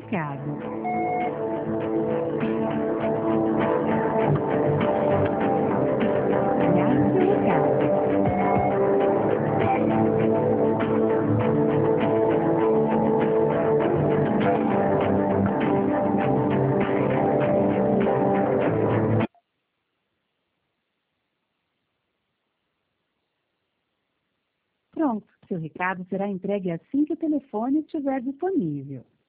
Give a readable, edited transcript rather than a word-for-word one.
recado. Grave seu recado. Pronto, seu recado será entregue assim que o telefone estiver disponível.